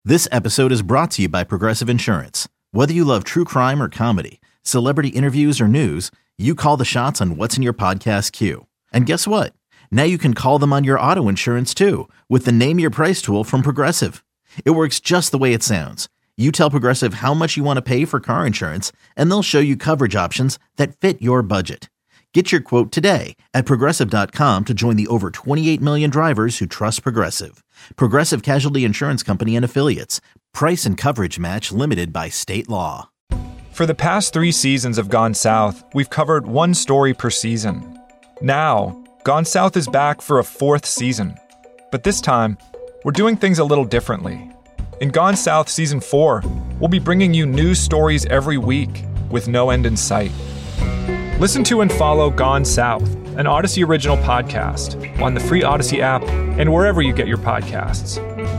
This episode is brought to you by Progressive Insurance. Whether you love true crime or comedy, celebrity interviews or news, you call the shots on what's in your podcast queue. And guess what? Now you can call them on your auto insurance too with the Name Your Price tool from Progressive. It works just the way it sounds. You tell Progressive how much you want to pay for car insurance, and they'll show you coverage options that fit your budget. Get your quote today at Progressive.com to join the over 28 million drivers who trust Progressive. Progressive Casualty Insurance Company and Affiliates. Price and coverage match limited by state law. For the past 3 seasons of Gone South, we've covered one story per season. Now, Gone South is back for a 4th season. But this time, we're doing things a little differently. In Gone South Season 4, we'll be bringing you new stories every week with no end in sight. Listen to and follow Gone South, an Odyssey original podcast, on the free Odyssey app and wherever you get your podcasts.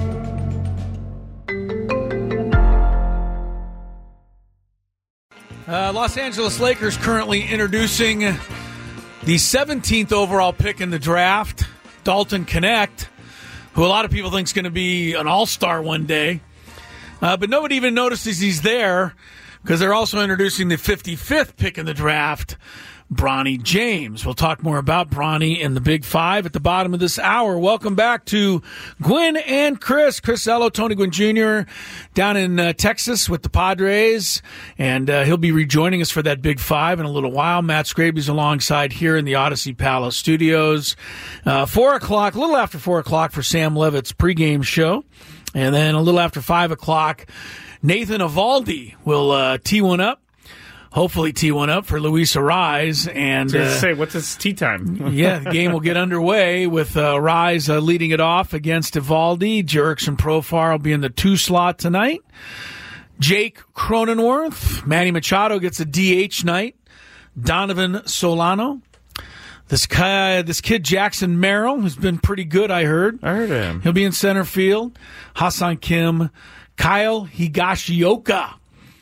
Los Angeles Lakers currently introducing the 17th overall pick in the draft, Dalton Knecht, who a lot of people think is going to be an all-star one day. But nobody even notices he's there because they're also introducing the 55th pick in the draft, Bronny James. We'll talk more about Bronny in the Big Five at the bottom of this hour. Welcome back to Gwynn and Chris. Chris Ello, Tony Gwynn Jr. down in Texas with the Padres, and he'll be rejoining us for that Big Five in a little while. Matt Scraby's alongside here in the Odyssey Palace studios. 4 o'clock, a little after 4 o'clock for Sam Levitt's pregame show, and then a little after 5 o'clock, Nathan Eovaldi will tee one up. Hopefully tee one up for Luis Arraez. And say, what's his tee time? Yeah, the game will get underway with Arraez leading it off against Eovaldi. Jurickson Profar will be in the 2 slot tonight. Jake Cronenworth. Manny Machado gets a DH night. Donovan Solano. This kid Jackson Merrill, who's been pretty good, I heard. I heard him. He'll be in center field. Ha-Seong Kim. Kyle Higashioka.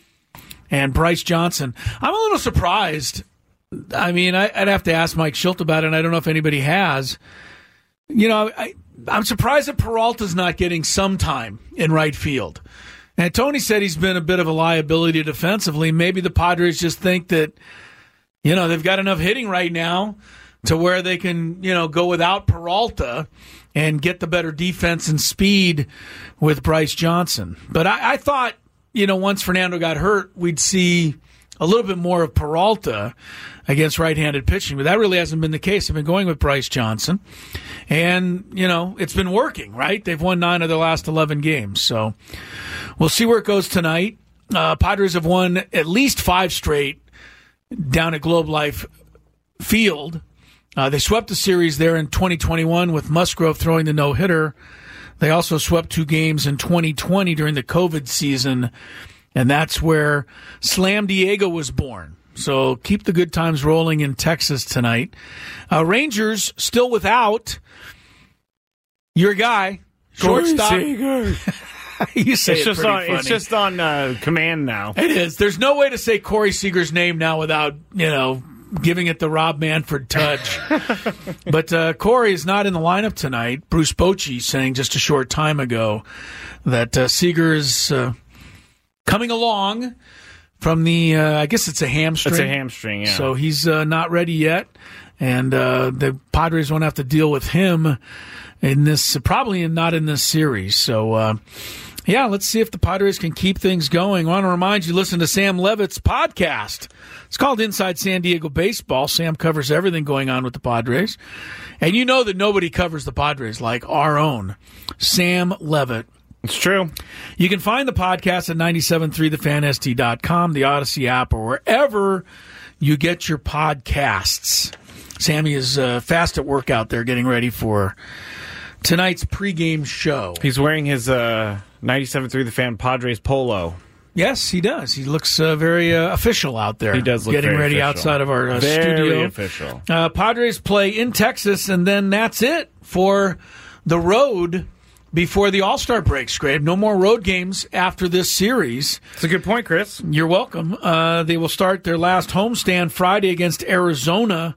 And Bryce Johnson. I'm a little surprised. I mean, I'd have to ask Mike Schilt about it, and I don't know if anybody has. You know, I'm surprised that Peralta's not getting some time in right field. And Tony said he's been a bit of a liability defensively. Maybe the Padres just think that, you know, they've got enough hitting right now to where they can, you know, go without Peralta and get the better defense and speed with Bryce Johnson. But I thought, you know, once Fernando got hurt, we'd see a little bit more of Peralta against right-handed pitching. But that really hasn't been the case. They've been going with Bryce Johnson. And, you know, it's been working, right? They've won 9 of their last 11 games. So we'll see where it goes tonight. Padres have won at least 5 straight down at Globe Life Field. They swept the series there in 2021 with Musgrove throwing the no-hitter. They also swept 2 games in 2020 during the COVID season, and that's where Slam Diego was born. So keep the good times rolling in Texas tonight. Rangers still without your guy, shortstop. You say it's just on command now. It is. There's no way to say Corey Seager's name now without, you know, giving it the Rob Manfred touch. But Corey is not in the lineup tonight. Bruce Bochy saying just a short time ago that Seager is coming along from the, I guess it's a hamstring. It's a hamstring, yeah. So he's not ready yet. And the Padres won't have to deal with him in this, probably not in this series. So, yeah, let's see if the Padres can keep things going. I want to remind you, listen to Sam Levitt's podcast. It's called Inside San Diego Baseball. Sam covers everything going on with the Padres. And you know that nobody covers the Padres like our own Sam Levitt. It's true. You can find the podcast at 973thefanst.com, the Odyssey app, or wherever you get your podcasts. Sammy is fast at work out there getting ready for tonight's pregame show. He's wearing his 97.3 The Fan Padres polo. Yes, he does. He looks very official out there. He does look getting very ready official. outside of our very studio. Official. Padres play in Texas, and then that's it for the road before the All-Star break, Scrape. No more road games after this series. That's a good point, Chris. You're welcome. They will start their last homestand Friday against Arizona.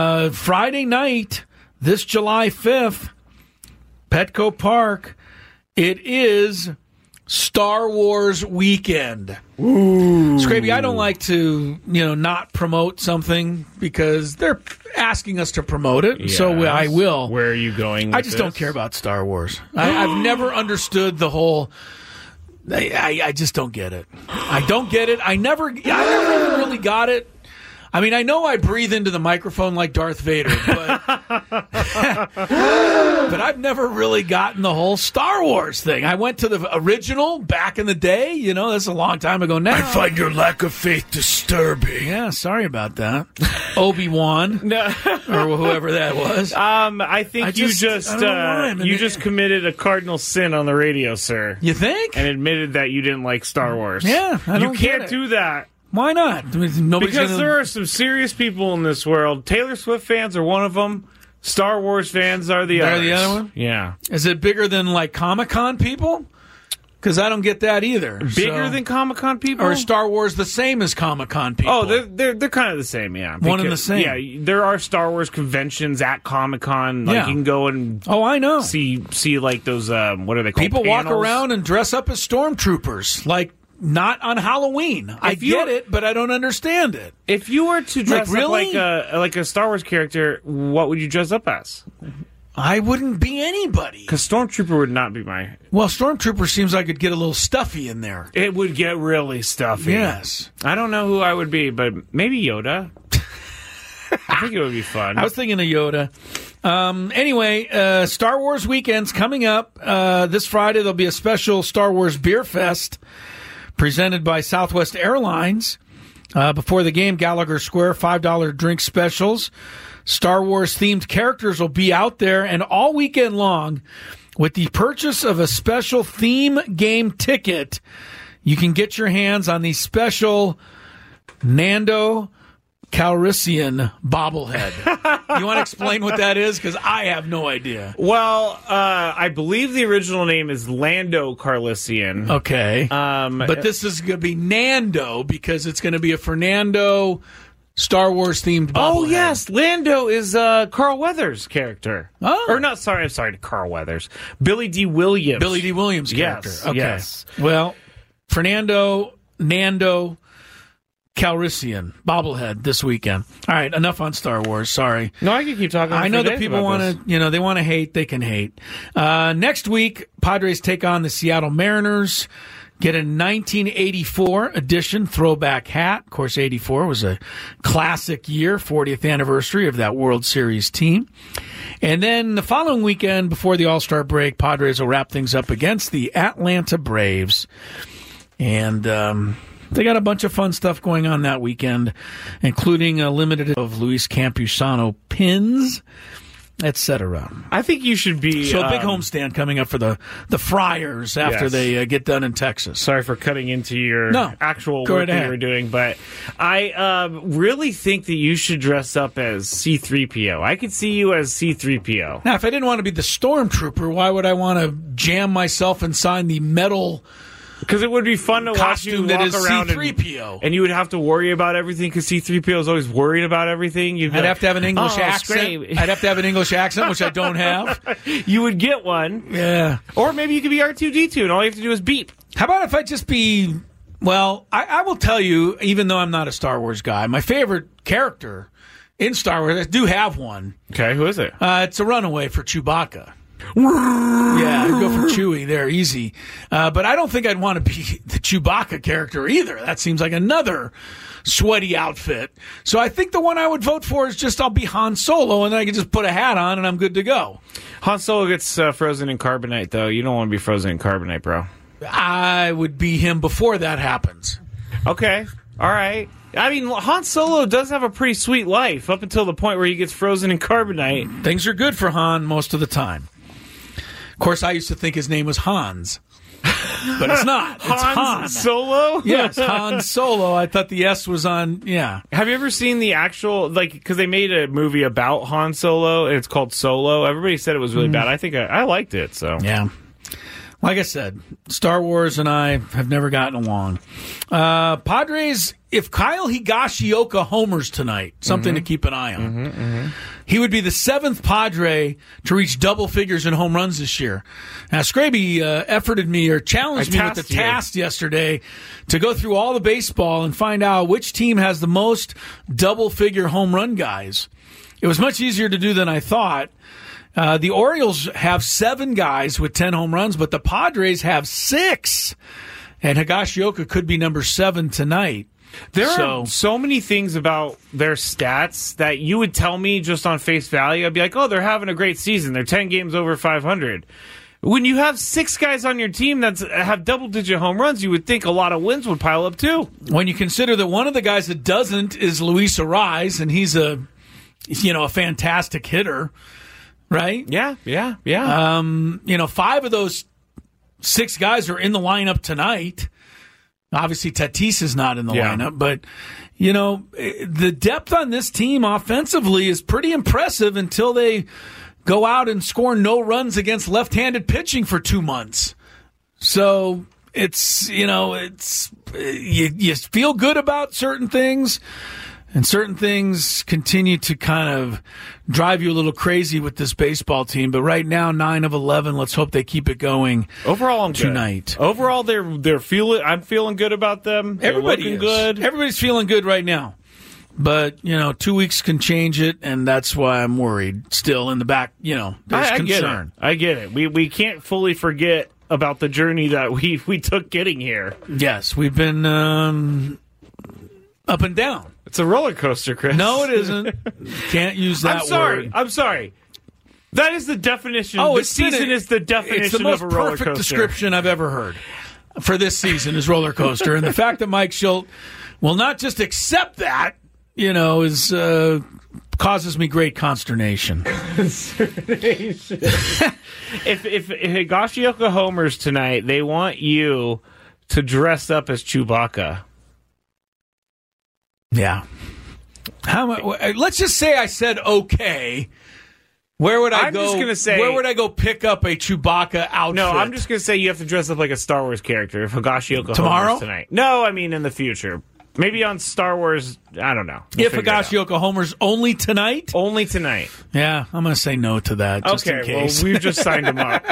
Friday night, this July 5th, Petco Park. It is Star Wars weekend. Ooh. Scrappy, I don't like to, not promote something because they're asking us to promote it, so I will. Where are you going with I just don't care about Star Wars. I've never understood the whole... I just don't get it. I don't get it. I never really got it. I mean, I know I breathe into the microphone like Darth Vader, but but I've never really gotten the whole Star Wars thing. I went to the original back in the day. That's a long time ago now. I find your lack of faith disturbing. Yeah, sorry about that. Obi-Wan or whoever that was. I think you just committed a cardinal sin on the radio, sir. You think? And admitted that you didn't like Star Wars. Yeah, I don't You can't do that. Why not? Because there are some serious people in this world. Taylor Swift fans are one of them. Star Wars fans are the others. They're the other one? Yeah. Is it bigger than, Comic-Con people? Because I don't get that either. Bigger than Comic-Con people? Or is Star Wars the same as Comic-Con people? Oh, they're kind of the same, yeah. One and the same. Yeah, there are Star Wars conventions at Comic-Con. You can go and... Oh, I know. See those, what are they called? People panels? walk around and dress up as stormtroopers, not on Halloween. I get it, but I don't understand it. If you were to dress really? up like a Star Wars character, what would you dress up as? I wouldn't be anybody. Because Stormtrooper would not be my... Well, Stormtrooper seems like it'd get a little stuffy in there. It would get really stuffy. Yes. I don't know who I would be, but maybe Yoda. I think it would be fun. I was thinking of Yoda. Anyway, Star Wars weekend's coming up. This Friday, there'll be a special Star Wars Beer Fest presented by Southwest Airlines. Before the game, Gallagher Square, $5 drink specials. Star Wars-themed characters will be out there, and all weekend long, with the purchase of a special theme game ticket, you can get your hands on the special Nando Calrissian bobblehead. You want to explain what that is? Because I have no idea. Well, I believe the original name is Lando Calrissian. Okay. But this is going to be Nando because it's going to be a Fernando Star Wars themed bobblehead. Oh, yes. Lando is Carl Weathers' character. Oh. Or not, sorry, Carl Weathers. Billy D. Williams. Billy D. Williams' character. Yes, okay. yes. Well, Nando Calrissian bobblehead this weekend. All right, enough on Star Wars. Sorry. No, I can keep talking. I know that people want to, they want to hate. They can hate. Next week, Padres take on the Seattle Mariners. Get a 1984 edition throwback hat. Of course, 84 was a classic year, 40th anniversary of that World Series team. And then the following weekend, before the All-Star break, Padres will wrap things up against the Atlanta Braves. And they got a bunch of fun stuff going on that weekend, including a limited of Luis Campusano pins, etc. I think you should be... So a big homestand coming up for the Friars after they get done in Texas. Sorry for cutting into your actual work that you were doing, but I really think that you should dress up as C-3PO. I could see you as C-3PO. Now, if I didn't want to be the Stormtrooper, why would I want to jam myself inside the metal... Because it would be fun to watch you walk around C-3PO. And you would have to worry about everything because C-3PO is always worried about everything. I'd have to have an English accent. I'd have to have an English accent, which I don't have. You would get one. Yeah. Or maybe you could be R2-D2 and all you have to do is beep. How about if I just be... Well, I will tell you, even though I'm not a Star Wars guy, my favorite character in Star Wars, I do have one. Okay, who is it? It's a runaway for Chewbacca. Yeah, I'd go for Chewie there, easy. But I don't think I'd want to be the Chewbacca character either. That seems like another sweaty outfit. So I think the one I would vote for is just I'll be Han Solo, and then I can just put a hat on, and I'm good to go. Han Solo gets frozen in carbonite, though. You don't want to be frozen in carbonite, bro. I would be him before that happens. Okay, all right. I mean, Han Solo does have a pretty sweet life up until the point where he gets frozen in carbonite. Things are good for Han most of the time. Of course, I used to think his name was Hans, but it's not. It's Han Solo? Yes, Han Solo. I thought the S was on, yeah. Have you ever seen the actual, because they made a movie about Han Solo, and it's called Solo. Everybody said it was really bad. I think I liked it, so. Yeah. Like I said, Star Wars and I have never gotten along. Padres, if Kyle Higashioka homers tonight, something to keep an eye on. He would be the 7th Padre to reach double figures in home runs this year. Now, Scraby challenged me with the task yesterday to go through all the baseball and find out which team has the most double-figure home run guys. It was much easier to do than I thought. The Orioles have 7 guys with 10 home runs, but the Padres have 6. And Higashioka could be number 7 tonight. There are so many things about their stats that you would tell me just on face value. I'd be like, oh, they're having a great season. They're 10 games over 500. When you have 6 guys on your team that have double-digit home runs, you would think a lot of wins would pile up too. When you consider that one of the guys that doesn't is Luis Arraez, and he's a fantastic hitter. Right? Yeah. 5 of those 6 guys are in the lineup tonight. Obviously, Tatis is not in the lineup, but, the depth on this team offensively is pretty impressive until they go out and score no runs against left-handed pitching for 2 months. So it's, you feel good about certain things. And certain things continue to kind of drive you a little crazy with this baseball team. But right now, 9 of 11. Let's hope they keep it going. Overall, I'm tonight. Good. Overall, they're feeling. I'm feeling good about them. Everybody's good. Everybody's feeling good right now. But 2 weeks can change it, and that's why I'm worried. Still in the back, there's concern. I get it. We can't fully forget about the journey that we took getting here. Yes, we've been up and down. It's a roller coaster, Chris. No, it isn't. Can't use that word. I'm sorry. That is the definition. This season is the definition of a roller coaster. It's the most perfect description I've ever heard for this season is roller coaster. And the fact that Mike Shildt will not just accept that, is causes me great consternation. If Higashioka homers tonight, they want you to dress up as Chewbacca. Yeah. Let's just say I said okay. Where would I go? Just gonna say, where would I go pick up a Chewbacca outfit? No, I'm just going to say you have to dress up like a Star Wars character if Higashioka tomorrow homers tonight. No, I mean in the future. Maybe on Star Wars, I don't know. If Higashioka homers only tonight? Only tonight. Yeah, I'm going to say no to that just in case. Well, we've just signed him up.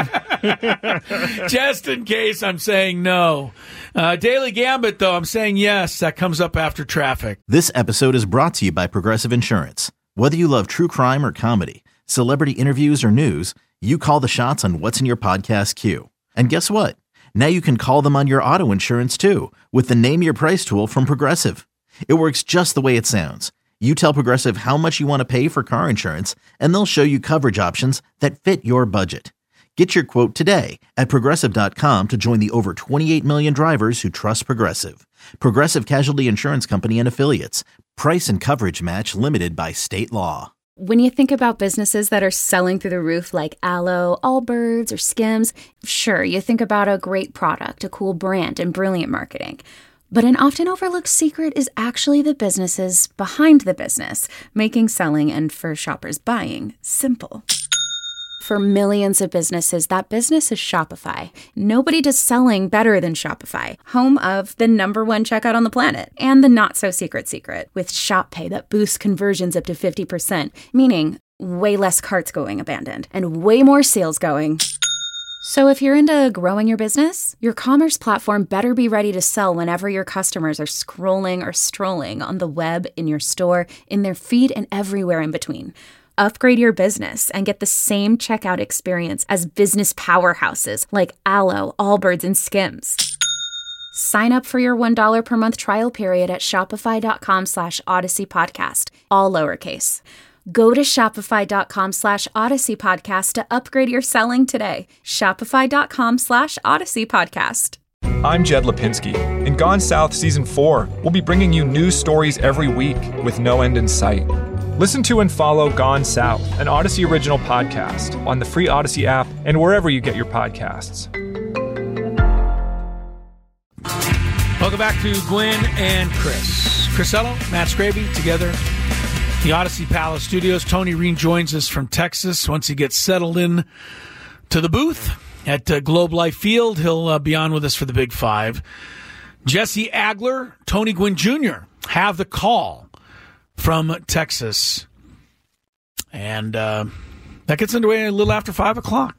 Just in case, I'm saying no. Daily Gambit, though, I'm saying yes. That comes up after traffic. This episode is brought to you by Progressive Insurance. Whether you love true crime or comedy, celebrity interviews or news, you call the shots on what's in your podcast queue. And guess what? Now you can call them on your auto insurance, too, with the Name Your Price tool from Progressive. It works just the way it sounds. You tell Progressive how much you want to pay for car insurance, and they'll show you coverage options that fit your budget. Get your quote today at Progressive.com to join the over 28 million drivers who trust Progressive. Progressive Casualty Insurance Company and Affiliates. Price and coverage match limited by state law. When you think about businesses that are selling through the roof like Aloe, Allbirds, or Skims, sure, you think about a great product, a cool brand, and brilliant marketing. But an often overlooked secret is actually the businesses behind the business, making selling and for shoppers buying simple. For millions of businesses, that business is Shopify. Nobody does selling better than Shopify, home of the #1 checkout on the planet, and the not-so-secret secret, with Shop Pay that boosts conversions up to 50%, meaning way less carts going abandoned, and way more sales going. So if you're into growing your business, your commerce platform better be ready to sell whenever your customers are scrolling or strolling on the web, in your store, in their feed, and everywhere in between. Upgrade your business and get the same checkout experience as business powerhouses like Aloe, Allbirds, and Skims. Sign up for your $1 per month trial period at shopify.com/Odyssey Podcast, all lowercase. Go to shopify.com/Odyssey Podcast to upgrade your selling today. Shopify.com/Odyssey Podcast. I'm Jed Lipinski. In Gone South Season 4, we'll be bringing you new stories every week with no end in sight. Listen to and follow Gone South, an Odyssey original podcast, on the free Odyssey app and wherever you get your podcasts. Welcome back to Gwen and Chris. Chrisello, Matt Scraby, together. The Odyssey Palace Studios. Tony Reen joins us from Texas once he gets settled in to the booth. at Globe Life Field. He'll be on with us for the Big Five. Jesse Agler, Tony Gwynn Jr. have the call from Texas. And that gets underway a little after 5 o'clock.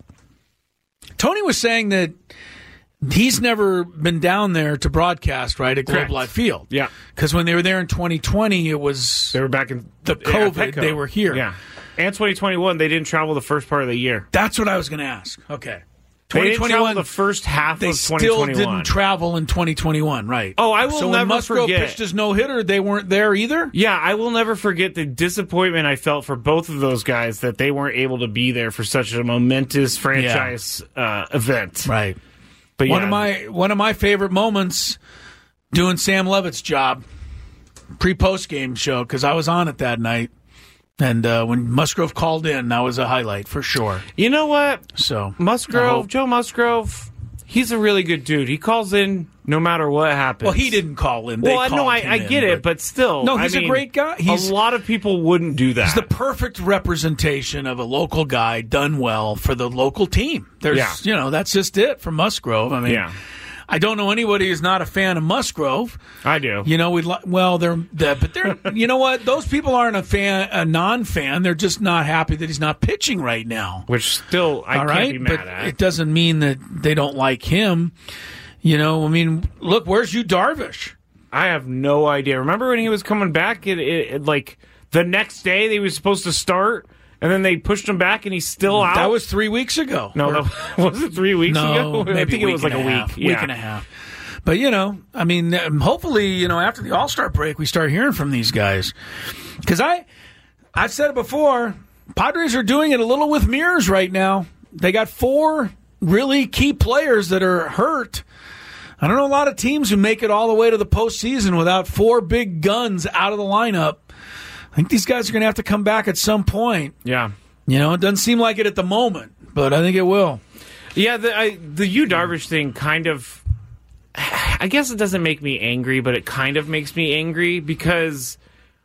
Tony was saying that he's never been down there to broadcast, right, at Globe Life Field. Yeah. Because when they were there in 2020, it was... They were back in... the COVID, they were here. Yeah. And 2021, they didn't travel the first part of the year. That's what I was going to ask. Okay. They didn't travel the first half of 2021. They still didn't travel in 2021, right? Oh, I will so never when Musgrove forget. pitched his no-hitter, they weren't there either? Yeah, I will never forget the disappointment I felt for both of those guys that they weren't able to be there for such a momentous franchise event. Right. But one of my favorite moments doing Sam Levitt's job, pre-post game show, because I was on it that night. And when Musgrove called in, that was a highlight for sure. You know what? So Joe Musgrove, he's a really good dude. He calls in no matter what happens. Well, he didn't call in. I get it, but still. No, he's a great guy. A lot of people wouldn't do that. He's the perfect representation of a local guy done well for the local team. That's just it for Musgrove. I mean, I don't know anybody who's not a fan of Musgrove. I do. You know, they're you know what? Those people aren't a non-fan. They're just not happy that he's not pitching right now. Which still, I can't be mad at. It doesn't mean that they don't like him. You know, I mean, look, where's Yu Darvish? I have no idea. Remember when he was coming back? Like the next day they were supposed to start, and then they pushed him back, and he's still out. That was 3 weeks ago. No, was it 3 weeks ago? Maybe I think it was like a week. Week and a half. But, I mean, hopefully, after the All-Star break, we start hearing from these guys. Because I've said it before, Padres are doing it a little with mirrors right now. They got 4 really key players that are hurt. I don't know a lot of teams who make it all the way to the postseason without 4 big guns out of the lineup. I think these guys are going to have to come back at some point. Yeah. It doesn't seem like it at the moment, but I think it will. Yeah, the Yu Darvish thing kind of... I guess it doesn't make me angry, but it kind of makes me angry because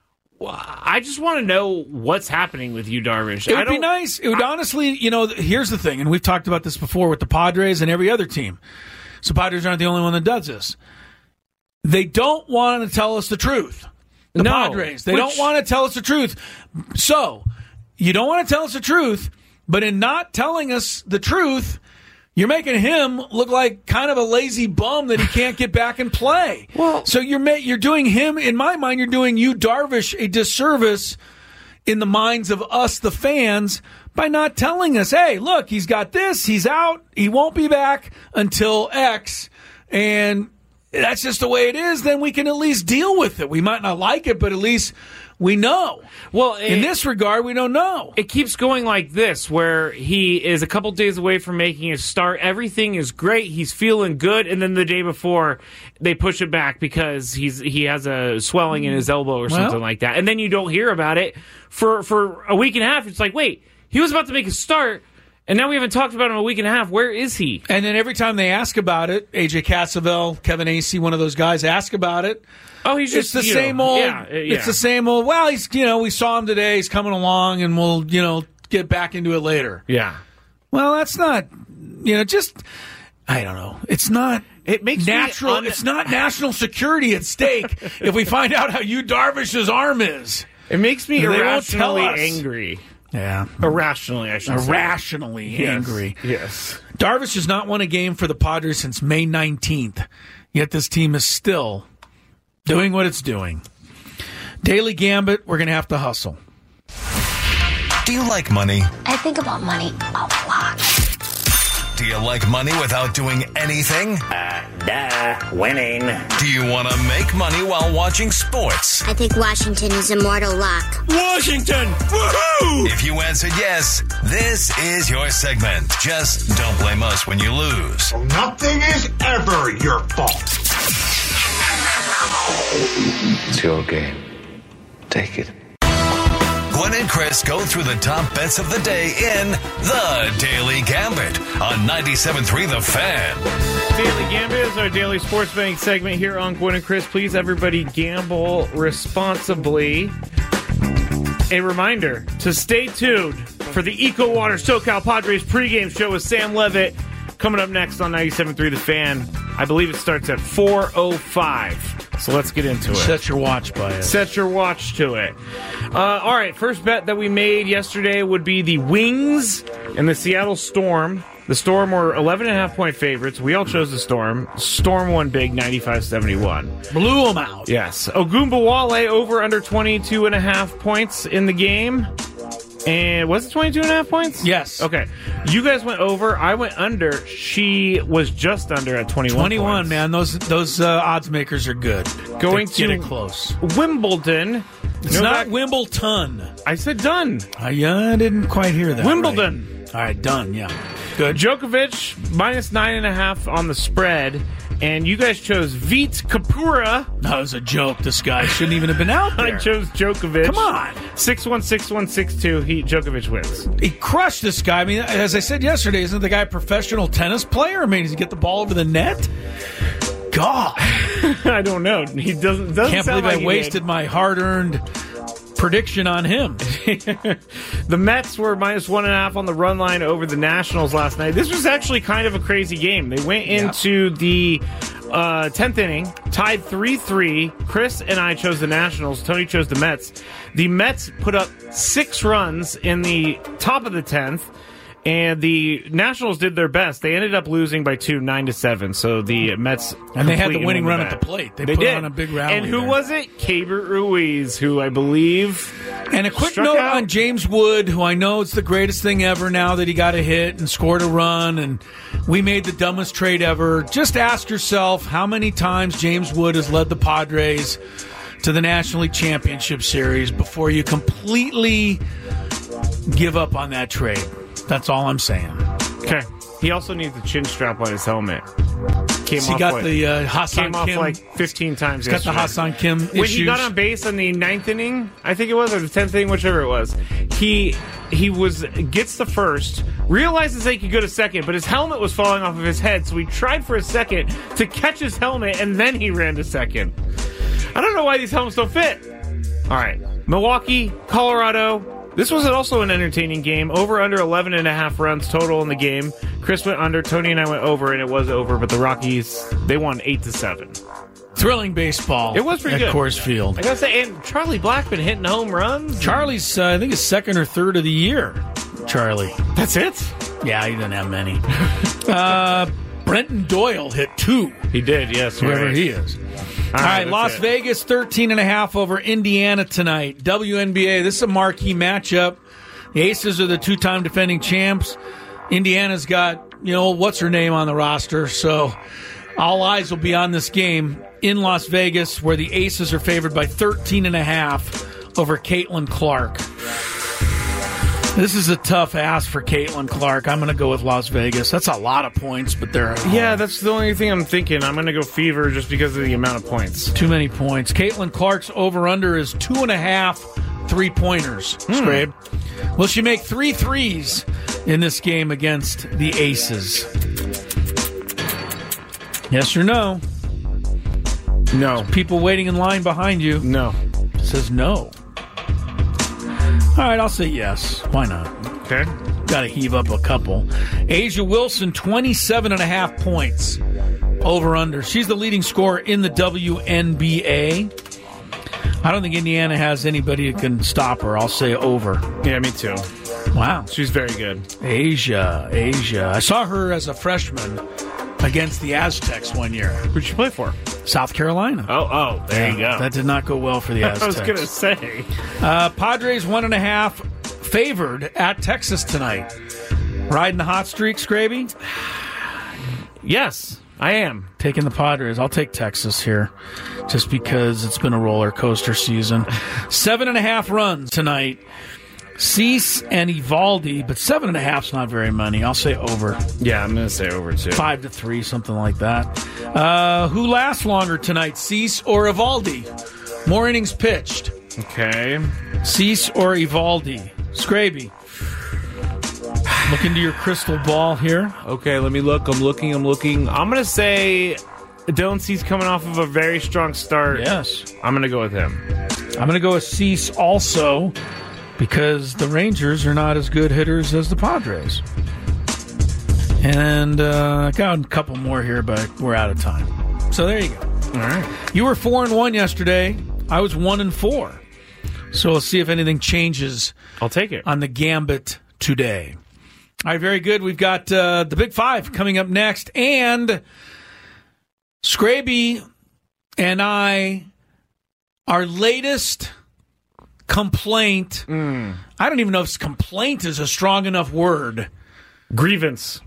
I just want to know what's happening with Yu Darvish. It would be nice. It would honestly, here's the thing, and we've talked about this before with the Padres and every other team. So Padres aren't the only one that does this. They don't want to tell us the truth. The Padres. They don't want to tell us the truth. So, you don't want to tell us the truth, but in not telling us the truth, you're making him look like kind of a lazy bum that he can't get back and play. Well, so you're doing him, in my mind, you're doing Yu Darvish a disservice in the minds of us, the fans, by not telling us, hey, look, he's got this, he's out, he won't be back until X, and that's just the way it is. Then we can at least deal with it. We might not like it, but at least we know. Well, in this regard, we don't know. It keeps going like this, where he is a couple days away from making his start. Everything is great. He's feeling good. And then the day before, they push it back because he has a swelling in his elbow or something like that. And then you don't hear about it for a week and a half. It's like, wait, he was about to make a start, and now we haven't talked about him in a week and a half. Where is he? And then every time they ask about it, AJ Cassavell, Kevin Acee, one of those guys, ask about it. Oh, he's just the same old. Yeah. It's the same old. Well, he's we saw him today. He's coming along, and we'll get back into it later. Yeah. Well, that's not just. I don't know. It's not. It makes natural. It's not national security at stake if we find out how Yu Darvish's arm is. It makes me irrationally angry. Yeah. Irrationally, I should say. Irrationally angry. Yes. Darvish has not won a game for the Padres since May 19th, yet this team is still doing what it's doing. Daily Gambit, we're going to have to hustle. Do you like money? I think about money a lot. Do you like money without doing anything? Winning. Do you want to make money while watching sports? I think Washington is immortal luck. Washington! Woohoo! If you answered yes, this is your segment. Just don't blame us when you lose. Nothing is ever your fault. It's your game. Take it. Gwen and Chris go through the top bets of the day in The Daily Gambit on 97.3 The Fan. Daily Gambit is our daily sports betting segment here on Gwen and Chris. Please, everybody, gamble responsibly. A reminder to stay tuned for the EcoWater SoCal Padres pregame show with Sam Levitt coming up next on 97.3 The Fan. I believe it starts at 4:05. So let's get into it. Set your watch by it. Set your watch to it. All right, first bet that we made yesterday would be the Wings and the Seattle Storm. The Storm were 11.5-point favorites. We all chose the Storm. Storm won big, 95-71. Blew them out. Yes. Ogunbowale over under 22.5 points in the game. And was it 22.5 points? Yes. Okay. You guys went over. I went under. She was just under at 21 points. Man. Those odds makers are good. Going to to get it close. Wimbledon. It's not Wimbledon. I said done. I didn't quite hear that. Wimbledon. Right. All right, done. Yeah. Good. Djokovic, minus 9.5 on the spread. And you guys chose Vit Kapura. That was a joke. This guy shouldn't even have been out there. I chose Djokovic. Come on. 6-1, 6-1, 6-2. Djokovic wins. He crushed this guy. I mean, as I said yesterday, isn't the guy a professional tennis player? I mean, does he get the ball over the net? God. I don't know. He doesn't Can't sound believe like I wasted my hard-earned prediction on him. The Mets were minus 1.5 on the run line over the Nationals last night. This was actually kind of a crazy game. They went into the 10th inning, tied 3-3. Chris and I chose the Nationals. Tony chose the Mets. The Mets put up 6 runs in the top of the 10th. And the Nationals did their best. They ended up losing by 2, 9-7. So the Mets and they had the winning run at the plate. They put did. On a big rally. And who was it? Keibert Ruiz, who I believe. And a quick note on James Wood, who I know it's the greatest thing ever now that he got a hit and scored a run, and we made the dumbest trade ever. Just ask yourself how many times James Wood has led the Padres to the National League Championship Series before you completely give up on that trade. That's all I'm saying. Okay. He also needs the chin strap on his helmet. He got the Hassan Kim. Came off like 15 times He's got the Hassan Kim issues. When he got on base in the 9th inning, I think it was, or the 10th inning, whichever it was, he gets the first, realizes that he could go to second, but his helmet was falling off of his head, so he tried for a second to catch his helmet, and then he ran to second. I don't know why these helmets don't fit. All right. Milwaukee, Colorado. This was also an entertaining game. Over under 11.5 runs total in the game. Chris went under. Tony and I went over, and it was over. But the Rockies, they won 8-7. Thrilling baseball. It was pretty good at Coors Field. I gotta say, and Charlie Blackmon hitting home runs. Charlie's, I think, his second or third of the year. Charlie. That's it? Yeah, he didn't have many. Brenton Doyle hit 2. He did, yes. Whoever right. he is. All right, Las Vegas, 13.5 over Indiana tonight. WNBA, this is a marquee matchup. The Aces are the 2-time defending champs. Indiana's got, what's her name on the roster, so all eyes will be on this game in Las Vegas, where the Aces are favored by 13.5 over Caitlin Clark. This is a tough ask for Caitlin Clark. I'm going to go with Las Vegas. That's a lot of points, but they're at home. Yeah, that's the only thing I'm thinking. I'm going to go Fever just because of the amount of points. Too many points. Caitlin Clark's over-under is 2.5 3-pointers. Scrape. Will she make 3 threes in this game against the Aces? Yes or no? No. People waiting in line behind you. No. Says no. All right, I'll say yes. Why not? Okay. Got to heave up a couple. Asia Wilson, 27.5 points. Over-under. She's the leading scorer in the WNBA. I don't think Indiana has anybody that can stop her. I'll say over. Yeah, me too. Wow. She's very good. Asia. I saw her as a freshman against the Aztecs one year. Who'd she play for? South Carolina. Oh, there you go. That did not go well for the Aztecs. I was going to say. Padres 1.5 favored at Texas tonight. Riding the hot streak, Scraby? Yes, I am. Taking the Padres. I'll take Texas here just because it's been a roller coaster season. 7.5 runs tonight. Cease and Evaldi, but 7.5's not very many. I'll say over. Yeah, I'm going to say over too. 5-3, something like that. Who lasts longer tonight, Cease or Evaldi? More innings pitched. Okay. Cease or Evaldi? Scraby. Look into your crystal ball here. Okay, let me look. I'm looking. I'm going to say Dylan Cease coming off of a very strong start. Yes. I'm going to go with him. I'm going to go with Cease also, because the Rangers are not as good hitters as the Padres. And I got a couple more here, but we're out of time. So there you go. All right. You were 4-1 yesterday. I was 1-4. So we'll see if anything changes. I'll take it on the Gambit today. All right, very good. We've got the Big Five coming up next, and Scraby and I, our latest complaint. I don't even know if complaint is a strong enough word. Grievance.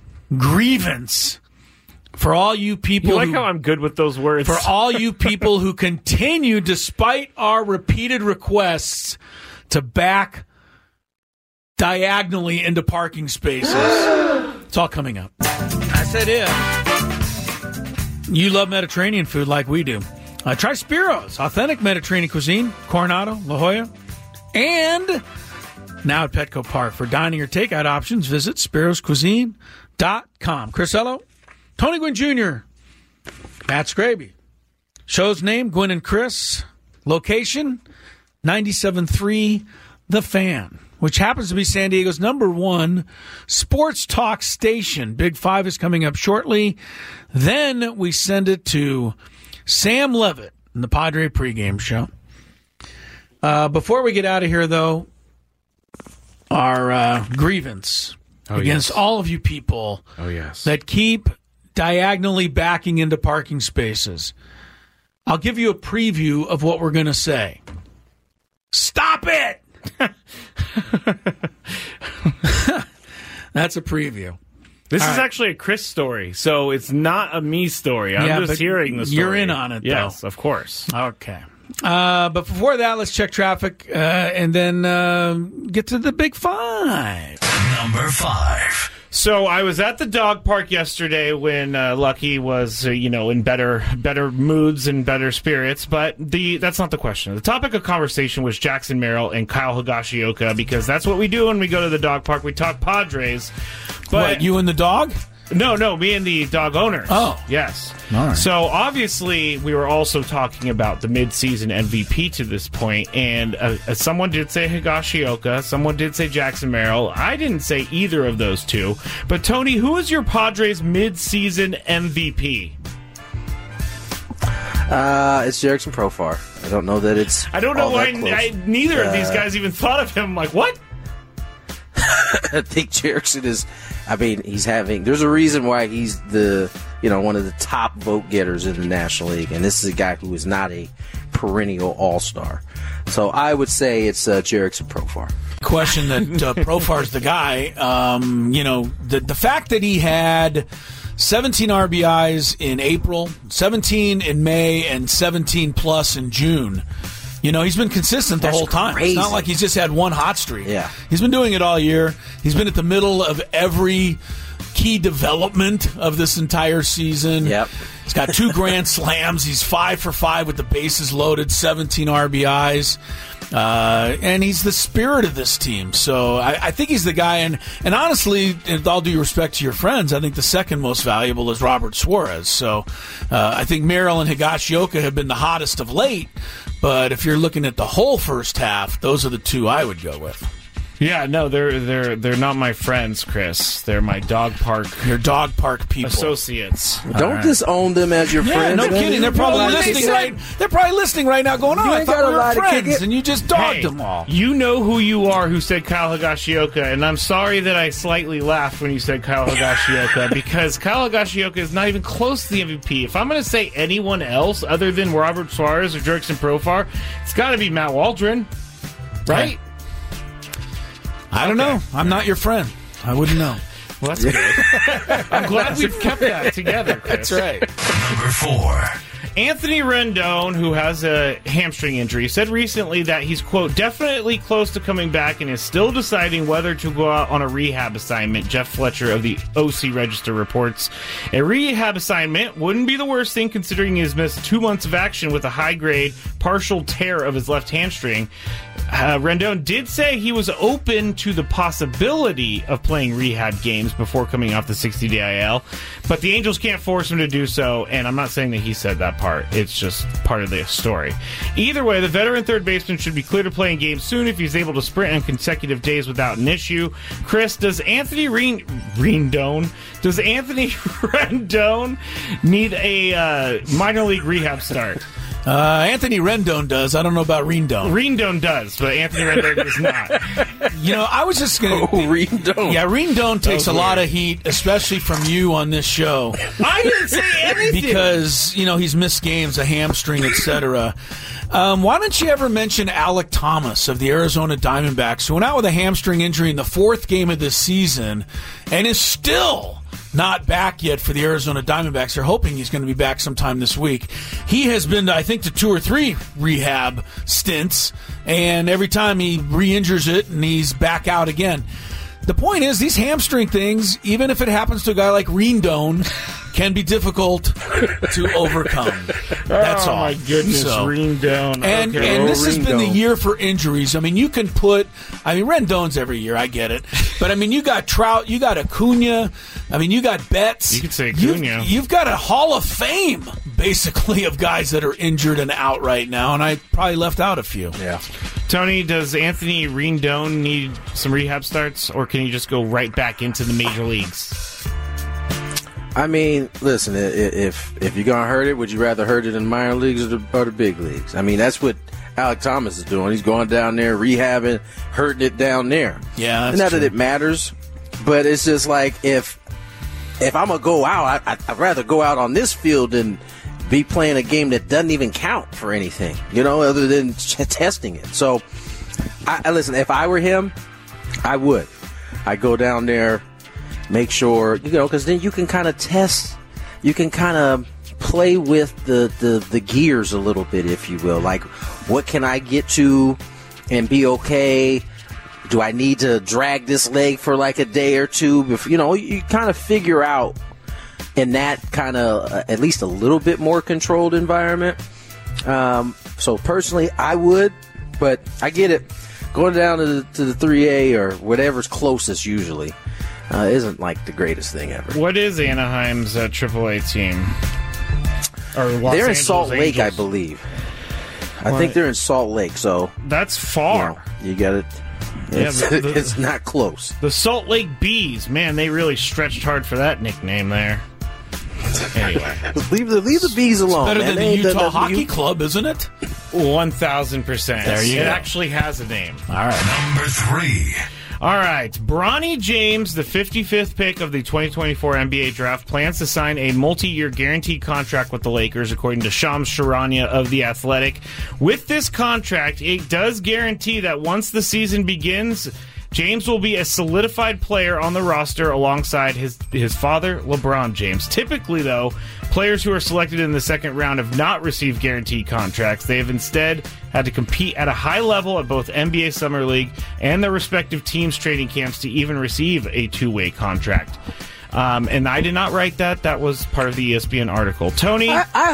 For all you people You like how I'm good with those words? For all you people who continue, despite our repeated requests, to back diagonally into parking spaces. It's all coming up. I said it. You love Mediterranean food like we do. Try Spiro's, authentic Mediterranean cuisine, Coronado, La Jolla, and now at Petco Park. For dining or takeout options, visit spiroscuisine.com. Chris Ello, Tony Gwynn Jr., Matt Scraby. Show's name, Gwynn and Chris. Location, 97.3 The Fan, which happens to be San Diego's #1 sports talk station. Big Five is coming up shortly. Then we send it to Sam Levitt in the Padre pregame show. Before we get out of here, though, our grievance against all of you people that keep diagonally backing into parking spaces. I'll give you a preview of what we're going to say. Stop it! That's a preview. This is actually a Chris story, so it's not a me story. I'm just hearing the story. You're in on it, though. Yes, of course. Okay. But before that, let's check traffic and then get to the Big Five. Number 5. So I was at the dog park yesterday when Lucky was, in better moods and better spirits. But that's not the question. The topic of conversation was Jackson Merrill and Kyle Higashioka, because that's what we do when we go to the dog park. We talk Padres. But what, you and the dog? No, me and the dog owners. Oh. Yes. All right. So, obviously, we were also talking about the midseason MVP to this point, and someone did say Higashioka, someone did say Jackson Merrill. I didn't say either of those two. But, Tony, who is your Padres midseason MVP? It's Jerickson Profar. I don't know that it's I don't know why neither of these guys even thought of him. Like, what? I think Jerickson is... he's having... There's a reason why he's one of the top vote getters in the National League, and this is a guy who is not a perennial all-star. So I would say it's Jerickson Profar. Question that Profar's the guy. The fact that he had 17 RBIs in April, 17 in May, and 17 plus in June. He's been consistent the whole time. Crazy. It's not like he's just had one hot streak. Yeah. He's been doing it all year. He's been at the middle of every key development of this entire season. Yep. He's got 2 grand slams. He's 5 for 5 with the bases loaded, 17 RBIs. And he's the spirit of this team. So I think he's the guy. And honestly, with all due respect to your friends, I think the second most valuable is Robert Suarez. So I think Merrill and Higashioka have been the hottest of late. But if you're looking at the whole first half, those are the two I would go with. Yeah, no, they're not my friends, Chris. They're my dog park. Your dog park people, associates. Don't disown them as your friends. No kidding. They're probably listening. They're probably listening right now, going, "Oh, I thought we were friends," and you just dogged them all. You know who you are. Who said Kyle Higashioka? And I'm sorry that I slightly laughed when you said Kyle Higashioka because Kyle Higashioka is not even close to the MVP. If I'm going to say anyone else other than Robert Suarez or Jerickson Profar, it's got to be Matt Waldron, right? I don't know. I'm not your friend. I wouldn't know. Well, that's good. I'm glad we've kept that together, Chris. That's right. Number 4. Anthony Rendon, who has a hamstring injury, said recently that he's, quote, definitely close to coming back and is still deciding whether to go out on a rehab assignment. Jeff Fletcher of the OC Register reports a rehab assignment wouldn't be the worst thing considering he has missed 2 months of action with a high-grade partial tear of his left hamstring. Rendon did say he was open to the possibility of playing rehab games before coming off the 60-day IL, but the Angels can't force him to do so, and I'm not saying that he said that part. It's just part of the story. Either way, the veteran third baseman should be clear to play in games soon if he's able to sprint on consecutive days without an issue. Chris, does Anthony Rendon need a minor league rehab start? Anthony Rendon does. I don't know about Rendon. Rendon does, but Anthony Rendon does not. I was just going to... Rendon. Yeah, Rendon takes a lot of heat, especially from you on this show. I didn't say anything! Because, he's missed games, a hamstring, etc. Why don't you ever mention Alek Thomas of the Arizona Diamondbacks, who went out with a hamstring injury in the fourth game of this season and is still not back yet for the Arizona Diamondbacks. They're hoping he's going to be back sometime this week. He has been, I think, to 2 or 3 rehab stints, and every time he re-injures it and he's back out again. The point is, these hamstring things, even if it happens to a guy like Rendon, can be difficult to overcome. That's all. Oh, my goodness, Rendon. And this has been the year for injuries. I mean, you can put... Rendon's every year, I get it. But, you got Trout, you got Acuna, you got Betts. You could say Acuna. You've got a Hall of Fame, basically, of guys that are injured and out right now, and I probably left out a few. Yeah. Tony, does Anthony Rendon need some rehab starts, or can he just go right back into the major leagues? Listen, if you're going to hurt it, would you rather hurt it in minor leagues or the big leagues? That's what Alek Thomas is doing. He's going down there, rehabbing, hurting it down there. Yeah, that's not true. that it matters, but it's just like if I'm going to go out, I'd rather go out on this field than be playing a game that doesn't even count for anything, other than testing it. So, listen, if I were him, I would. I'd go down there, make sure, because then you can kind of test, you can kind of play with the gears a little bit, if you will. Like, what can I get to and be okay? Do I need to drag this leg for like a day or two? You kind of figure out in that kind of at least a little bit more controlled environment. So personally, I would, but I get it. Going down to the 3A or whatever's closest usually isn't like the greatest thing ever. What is Anaheim's AAA team? They're in Salt Lake, I believe. I think they're in Salt Lake, so that's far. You get it. It's not close. The Salt Lake Bees, man, they really stretched hard for that nickname there. Anyway, leave the bees alone. It's better than the Utah Hockey Club, isn't it? 1,000%. There you go. It actually has a name. All right. Number 3. All right. Bronny James, the 55th pick of the 2024 NBA draft, plans to sign a multi-year guaranteed contract with the Lakers, according to Shams Charania of The Athletic. With this contract, it does guarantee that once the season begins, James will be a solidified player on the roster alongside his father, LeBron James. Typically, though, players who are selected in the second round have not received guaranteed contracts. They have instead had to compete at a high level at both NBA Summer League and their respective teams' training camps to even receive a two-way contract. And I did not write that. That was part of the ESPN article. Tony?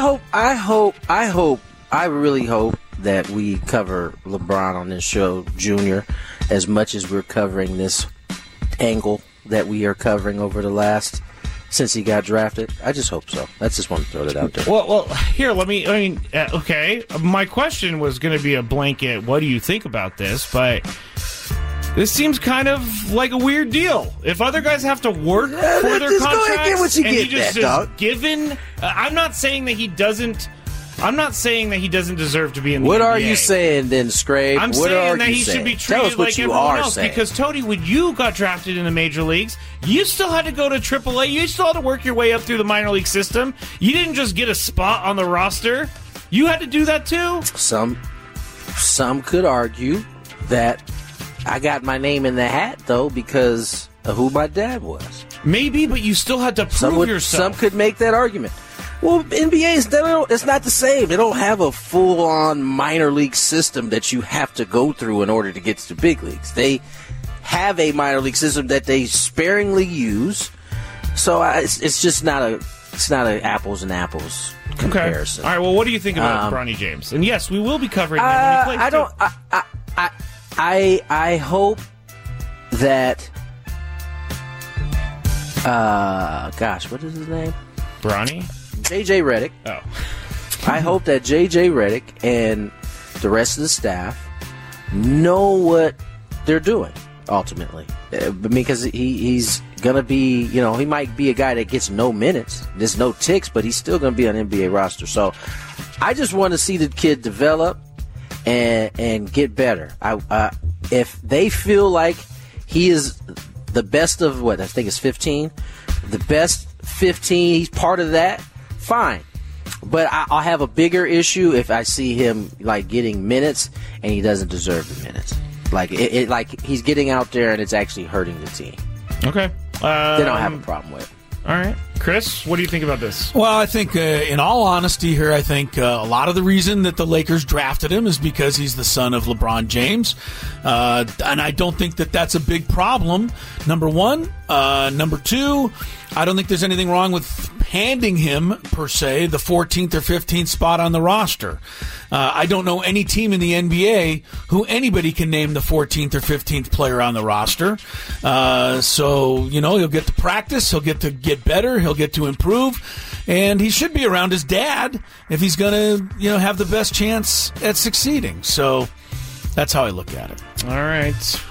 I really hope that we cover LeBron on this show, Junior, as much as we're covering this angle that we are covering over the last, since he got drafted. I just hope so. I just want to throw that out there. Well, here, okay. My question was going to be a blanket, what do you think about this? But this seems kind of like a weird deal. If other guys have to work for their contracts, go ahead and get what you and get, he just is given... I'm not saying that he doesn't deserve to be in the NBA. What are you saying then, Scrape? I'm saying that he should be treated like everyone else. Because, Tony, when you got drafted in the major leagues, you still had to go to AAA. You still had to work your way up through the minor league system. You didn't just get a spot on the roster. You had to do that too? Some could argue that I got my name in the hat, though, because of who my dad was. Maybe, but you still had to prove yourself. Some could make that argument. Well, NBA it's not the same. They don't have a full-on minor league system that you have to go through in order to get to the big leagues. They have a minor league system that they sparingly use. So it's just not a apples and apples comparison. Okay. All right. Well, what do you think about Bronny James? And yes, we will be covering that when he plays. I hope that. Gosh, what is his name? Bronny? JJ Redick. Oh. I hope that J.J. Redick and the rest of the staff know what they're doing, ultimately. Because he's going to be, he might be a guy that gets no minutes, there's no ticks, but he's still going to be on NBA roster. So I just want to see the kid develop and get better. If they feel like he is the best of I think it's 15, the best 15, he's part of that, fine. But I'll have a bigger issue if I see him getting minutes and he doesn't deserve the minutes. Like he's getting out there and it's actually hurting the team. Okay. They don't have a problem with it. All right. Chris, what do you think about this? Well, I think, in all honesty here, I think a lot of the reason that the Lakers drafted him is because he's the son of LeBron James. And I don't think that that's a big problem, number one. Number two, I don't think there's anything wrong with handing him, per se, the 14th or 15th spot on the roster. I don't know any team in the NBA who anybody can name the 14th or 15th player on the roster. So, he'll get to practice, he'll get to get better, he'll get to improve, and he should be around his dad if he's going to, have the best chance at succeeding. So that's how I look at it. All right.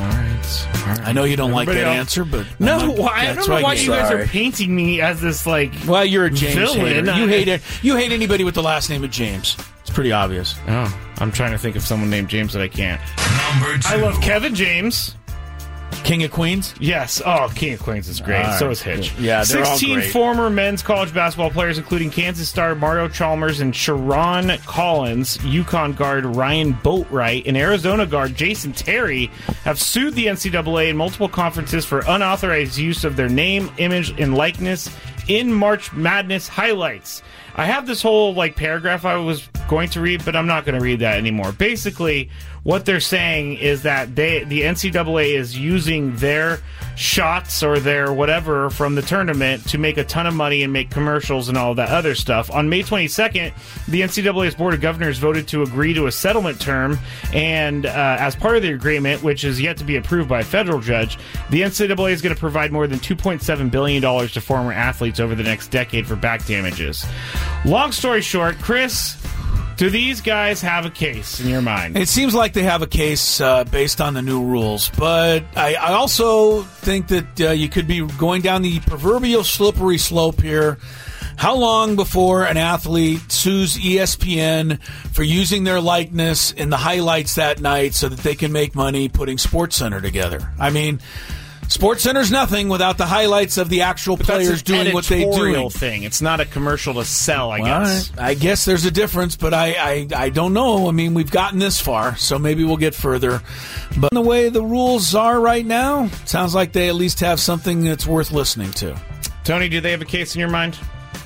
I know you don't like that answer, but I don't know why you guys are painting me as this well, you're a James villain. Hater. You hate anybody with the last name of James. It's pretty obvious. Oh, I'm trying to think of someone named James that I can't. Number 2. I love Kevin James. King of Queens? Yes. Oh, King of Queens is great. So is Hitch. Yeah, they're 16 all great. former men's college basketball players, including Kansas star Mario Chalmers and Sharon Collins, UConn guard Ryan Boatwright, and Arizona guard Jason Terry, have sued the NCAA in multiple conferences for unauthorized use of their name, image, and likeness in March Madness highlights. I have this whole paragraph I was going to read, but I'm not going to read that anymore. Basically, what they're saying is that the NCAA is using their shots or their whatever from the tournament to make a ton of money and make commercials and all that other stuff. On May 22nd, the NCAA's Board of Governors voted to agree to a settlement term, and as part of the agreement, which is yet to be approved by a federal judge, the NCAA is going to provide more than $2.7 billion to former athletes over the next decade for back damages. Long story short, Chris, do these guys have a case in your mind? It seems like they have a case based on the new rules, but I also think that you could be going down the proverbial slippery slope here. How long before an athlete sues ESPN for using their likeness in the highlights that night so that they can make money putting SportsCenter together? I mean, SportsCenter's nothing without the highlights of the actual players doing what they do. Thing. It's not a commercial to sell, I guess. I guess there's a difference, but I don't know. I mean, we've gotten this far, so maybe we'll get further. But the way the rules are right now, it sounds like they at least have something that's worth listening to. Tony, do they have a case in your mind?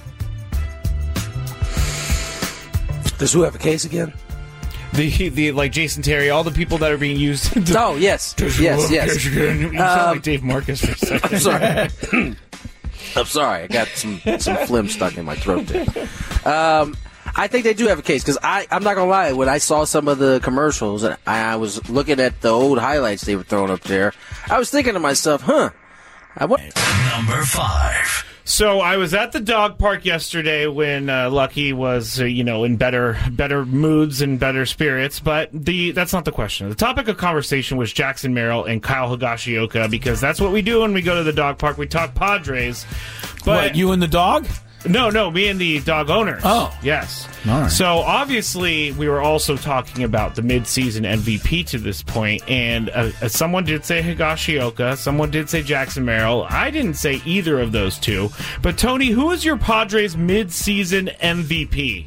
Does who have a case again? The Jason Terry, all the people that are being used. Yes. You sound like Dave Marcus for a second. I'm sorry. I'm sorry. I got some phlegm stuck in my throat there. I think they do have a case because I'm not gonna lie. When I saw some of the commercials and I was looking at the old highlights they were throwing up there, I was thinking to myself, Number 5. So I was at the dog park yesterday when Lucky was, in better moods and better spirits. But that's not the question. The topic of conversation was Jackson Merrill and Kyle Higashioka, because that's what we do when we go to the dog park. We talk Padres. But what, you and the dog? No, me and the dog owners. Oh. Yes. All right. So, obviously, we were also talking about the midseason MVP to this point, and someone did say Higashioka, someone did say Jackson Merrill. I didn't say either of those two. But, Tony, who is your Padres midseason MVP?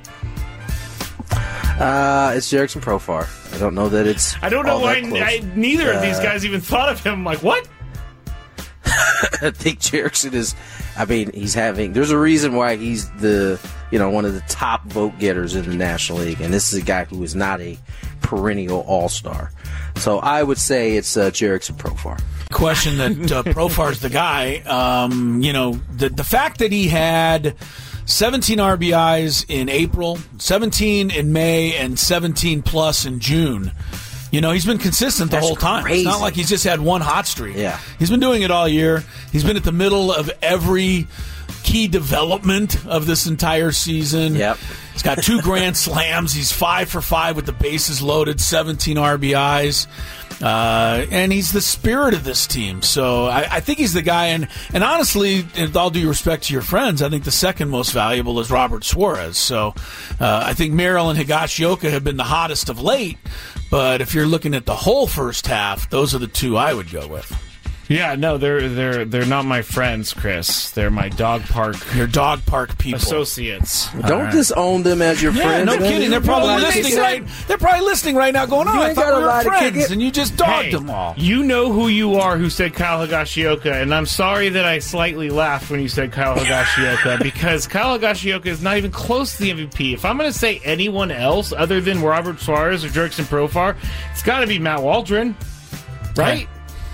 It's Jerickson Profar. I don't know that it's I don't know why neither of these guys even thought of him. I'm like, what? I think Jerickson is... there's a reason why he's the, one of the top vote getters in the National League, and this is a guy who is not a perennial all-star. So I would say it's Jerickson Profar. Question that Profar's the guy. The fact that he had 17 RBIs in April, 17 in May, and 17 plus in June. He's been consistent the whole time. Crazy. It's not like he's just had one hot streak. Yeah. He's been doing it all year. He's been at the middle of every key development of this entire season. Yep. He's got 2 grand slams. He's 5 for 5 with the bases loaded, 17 RBIs. And he's the spirit of this team. So I think he's the guy. And honestly, with all due respect to your friends, I think the second most valuable is Robert Suarez. So I think Merrill and Higashioka have been the hottest of late. But if you're looking at the whole first half, those are the 2 I would go with. Yeah, no, they're not my friends, Chris. They're my dog park. Your dog park people, associates. Don't disown them as your friends. No kidding. They're probably listening right. They're probably listening right now, going, "Oh, I thought we were friends," and you just dogged them all. You know who you are. Who said Kyle Higashioka? And I'm sorry that I slightly laughed when you said Kyle Higashioka because Kyle Higashioka is not even close to the MVP. If I'm going to say anyone else other than Robert Suarez or Jurickson Profar, it's got to be Matt Waldron, right?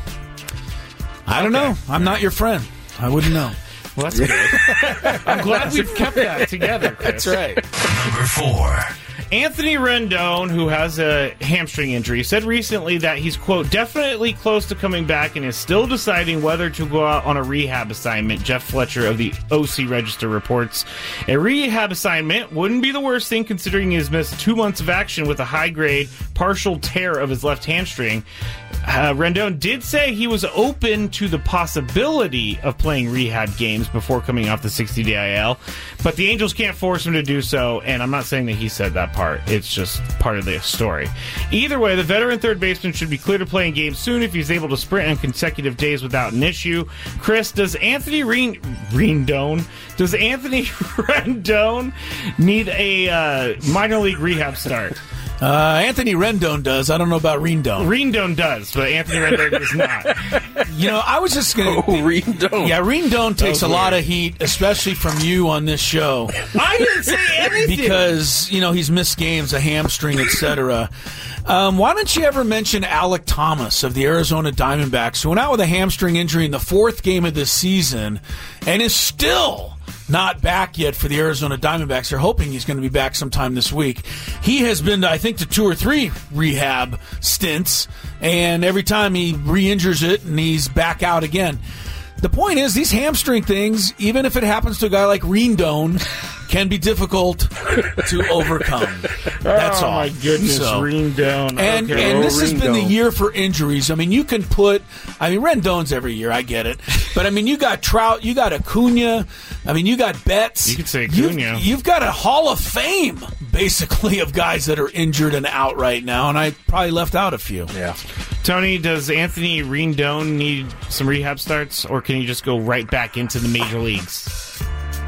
I don't know. I'm not your friend. I wouldn't know. Well, that's good. I'm glad we've kept that together, Chris. That's right. Number 4. Anthony Rendon, who has a hamstring injury, said recently that he's, quote, definitely close to coming back and is still deciding whether to go out on a rehab assignment. Jeff Fletcher of the OC Register reports. A rehab assignment wouldn't be the worst thing considering he's missed 2 months of action with a high-grade partial tear of his left hamstring. Rendon did say he was open to the possibility of playing rehab games before coming off the 60-day IL, but the Angels can't force him to do so, and I'm not saying that he said that part. It's just part of the story. Either way, the veteran third baseman should be clear to play in games soon if he's able to sprint on consecutive days without an issue. Chris, does Anthony Rendon need a minor league rehab start? Anthony Rendon does. I don't know about Rendon. Rendon does, but Anthony Rendon does not. You know, I was just going to... Rendon. Yeah, Rendon takes a lot of heat, especially from you on this show. I didn't say anything! Because, you know, he's missed games, a hamstring, etc. Why don't you ever mention Alek Thomas of the Arizona Diamondbacks, who went out with a hamstring injury in the 4th game of this season and is still not back yet for the Arizona Diamondbacks. They're hoping he's going to be back sometime this week. He has been, I think, to 2 or 3 rehab stints, and every time he re-injures it and he's back out again. The point is, these hamstring things, even if it happens to a guy like Rendon, can be difficult to overcome. That's all. Oh, my goodness, Rendon. And this has been the year for injuries. I mean, you can put... I mean, Rendon's every year, I get it. But, I mean, you got Trout, you got Acuna, I mean, you got Betts. You could say Acuna. You've got a Hall of Fame, basically, of guys that are injured and out right now, and I probably left out a few. Yeah. Tony, does Anthony Rendon need some rehab starts, or can he just go right back into the major leagues?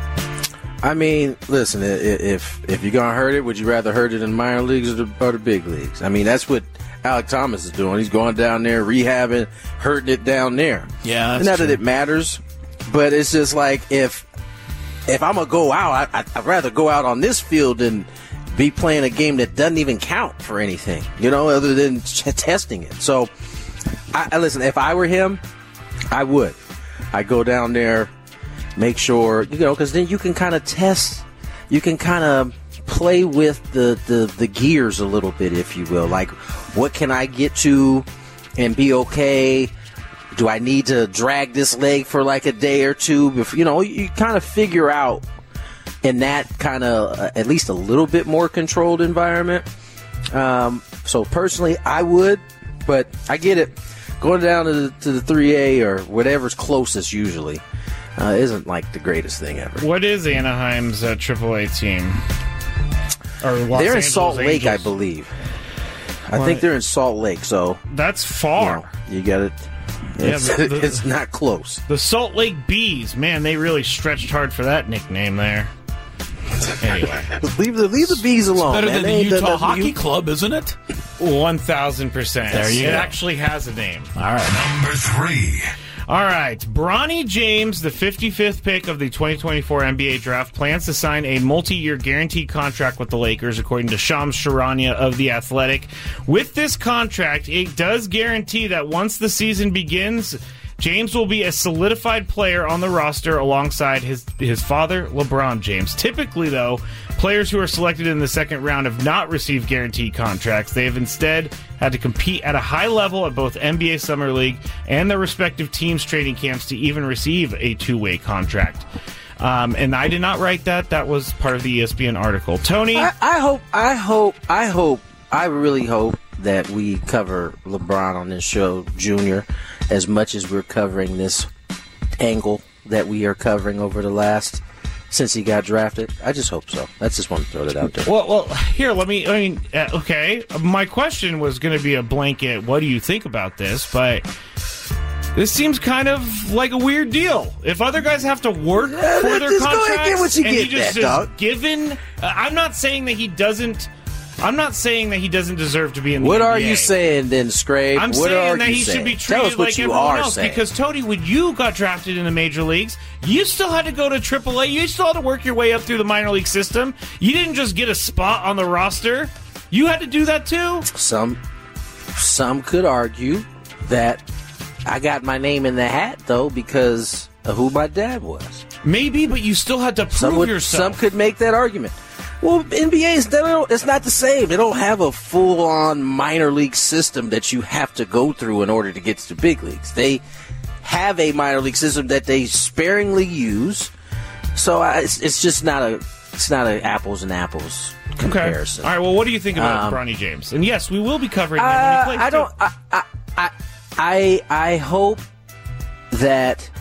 I mean, listen, if you're going to hurt it, would you rather hurt it in minor leagues or the big leagues? I mean, that's what Alek Thomas is doing. He's going down there, rehabbing, hurting it down there. Yeah, that's not true. that it matters, but it's just like if I'm going to go out, I'd rather go out on this field than be playing a game that doesn't even count for anything, you know, other than testing it. So, I listen, if I were him, I would. I'd go down there, make sure, you know, because then you can kind of test, you can kind of play with the gears a little bit, if you will. Like, what can I get to and be okay? Do I need to drag this leg for like a day or two? Before, you know, you kind of figure out in that kind of at least a little bit more controlled environment. So personally, I would, but I get it. Going down to the 3A or whatever's closest usually isn't like the greatest thing ever. What is Anaheim's AAA team? Or Los they're in Angeles Salt Lake, Angels? I believe. I think they're in Salt Lake, so that's far. You got it. It's not close. The Salt Lake Bees, man, they really stretched hard for that nickname there. Anyway, leave the bees alone. It's better man. than the Utah Hockey Club, isn't it? 1,000%. There you go. It actually has a name. All right. Number 3. All right. Bronny James, the 55th pick of the 2024 NBA draft, plans to sign a multi-year guaranteed contract with the Lakers, according to Shams Charania of The Athletic. With this contract, it does guarantee that once the season begins, James will be a solidified player on the roster alongside his father, LeBron James. Typically, though, players who are selected in the second round have not received guaranteed contracts. They have instead had to compete at a high level at both NBA Summer League and their respective teams' training camps to even receive a two-way contract. And I did not write that. That was part of the ESPN article. Tony? I really hope that we cover LeBron on this show, Junior, as much as we're covering this angle that we are covering over the last, since he got drafted. I just hope so. I just want to throw that out there. Well, here, okay. My question was going to be a blanket, what do you think about this? But this seems kind of like a weird deal. If other guys have to work for their just contracts, go ahead and get what you and get, he just that, dog. is given. I'm not saying that he doesn't deserve to be in the What NBA. are you saying then, Scrape? I'm what saying are that you he saying? should be Tell us treated what like you everyone are else. saying. Because, Tony, when you got drafted in the major leagues, you still had to go to AAA. You still had to work your way up through the minor league system. You didn't just get a spot on the roster. You had to do that too? Some could argue that I got my name in the hat, though, because of who my dad was. Maybe, but you still had to prove yourself. Some could make that argument. Well, NBA it's not the same. They don't have a full-on minor league system that you have to go through in order to get to the big leagues. They have a minor league system that they sparingly use. So it's just not a apples and apples comparison. Okay. All right. Well, what do you think about Bronny James? And yes, we will be covering him when he plays. I hope that.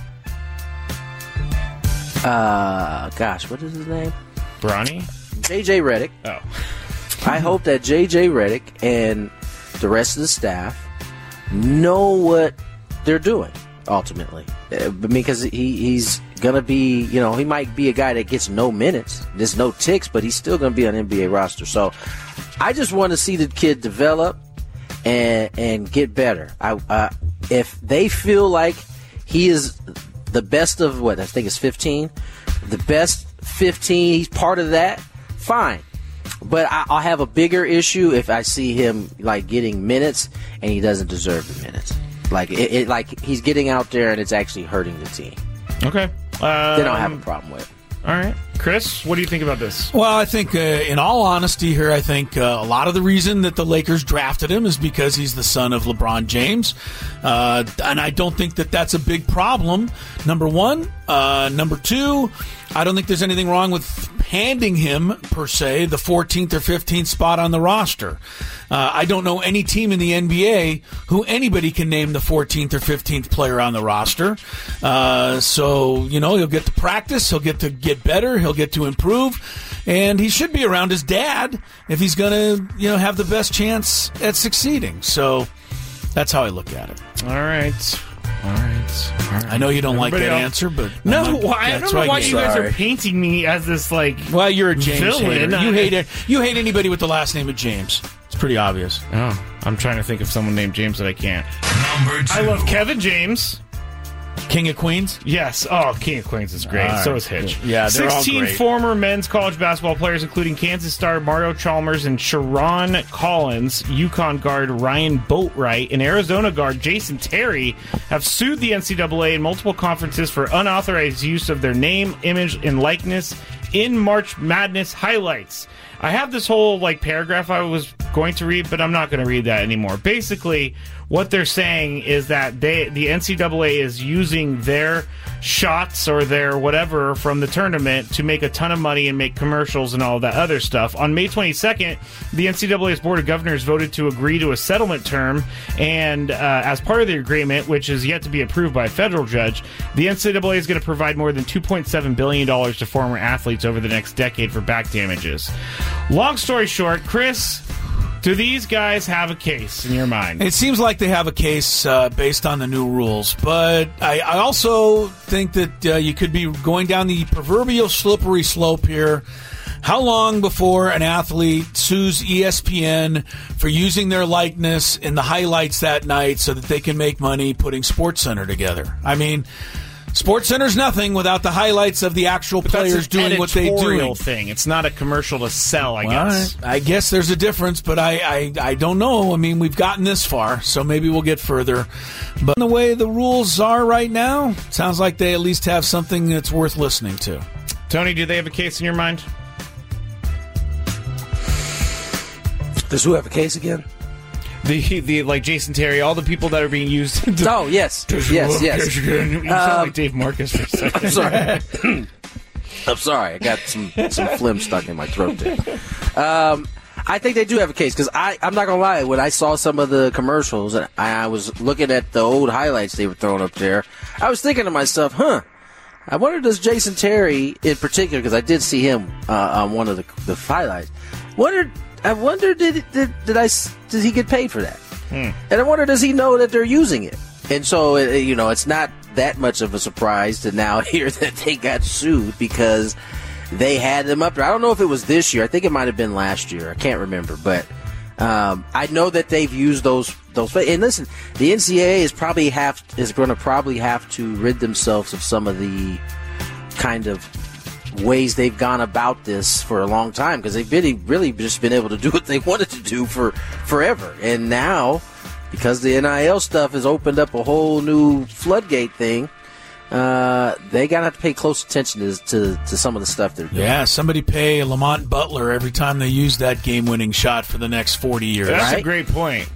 What is his name? Bronny? JJ Redick. Oh. I hope that JJ Redick and the rest of the staff know what they're doing, ultimately. Because he's going to be, he might be a guy that gets no minutes. There's no ticks, but he's still going to be on NBA roster. So I just want to see the kid develop and get better. If they feel like he is the best of I think it's 15, the best 15, he's part of that, fine. But I'll have a bigger issue if I see him getting minutes and he doesn't deserve the minutes. Like he's getting out there and it's actually hurting the team. Okay. They don't have a problem with it. All right. Chris, what do you think about this? Well, I think, in all honesty here, I think a lot of the reason that the Lakers drafted him is because he's the son of LeBron James. And I don't think that that's a big problem, number one. Number two, I don't think there's anything wrong with handing him, per se, the 14th or 15th spot on the roster. I don't know any team in the NBA who anybody can name the 14th or 15th player on the roster. So, he'll get to practice, he'll get to get better, he'll get to improve, and he should be around his dad if he's going to, have the best chance at succeeding. So that's how I look at it. All right. I know you don't like that answer, but I don't know why you guys are painting me as this Well, you're a James villain. hater. You hate anybody with the last name of James. It's pretty obvious. Oh, I'm trying to think of someone named James that I can't. Number 2. I love Kevin James. King of Queens? Yes. Oh, King of Queens is great. So is Hitch. Yeah, they're 16 all great. former men's college basketball players, including Kansas star Mario Chalmers and Sharon Collins, UConn guard Ryan Boatwright, and Arizona guard Jason Terry, have sued the NCAA in multiple conferences for unauthorized use of their name, image, and likeness in March Madness highlights. I have this whole paragraph I was going to read, but I'm not going to read that anymore. Basically, what they're saying is that the NCAA is using their shots or their whatever from the tournament to make a ton of money and make commercials and all that other stuff. On May 22nd, the NCAA's Board of Governors voted to agree to a settlement term, and as part of the agreement, which is yet to be approved by a federal judge, the NCAA is going to provide more than $2.7 billion to former athletes over the next decade for back damages. Long story short, Chris, do these guys have a case in your mind? It seems like they have a case based on the new rules, but I also think that you could be going down the proverbial slippery slope here. How long before an athlete sues ESPN for using their likeness in the highlights that night so that they can make money putting SportsCenter together? I mean, SportsCenter's nothing without the highlights of the actual players doing what they do. Thing. It's not a commercial to sell, I guess. I guess there's a difference, but I don't know. I mean, we've gotten this far, so maybe we'll get further. But the way the rules are right now, it sounds like they at least have something that's worth listening to. Tony, do they have a case in your mind? Does who have a case again? The Jason Terry, all the people that are being used. Yes. You sound like Dave Marcus for a second. I'm sorry. I'm sorry. I got some phlegm stuck in my throat there. I think they do have a case because I'm not going to lie. When I saw some of the commercials and I was looking at the old highlights they were throwing up there, I was thinking to myself, I wonder does Jason Terry in particular, because I did see him on one of the highlights. I wonder did he get paid for that? And I wonder does he know that they're using it? And so it's not that much of a surprise to now hear that they got sued because they had them up there. I don't know if it was this year. I think it might have been last year. I can't remember, but I know that they've used those. And listen, the NCAA is going to probably have to rid themselves of some of the kind of ways they've gone about this for a long time because they've really just been able to do what they wanted to do for forever. And now, because the NIL stuff has opened up a whole new floodgate thing, they gotta have to pay close attention to some of the stuff they're doing. Yeah, somebody pay Lamont Butler every time they use that game-winning shot for the next 40 years. That's right? a great point.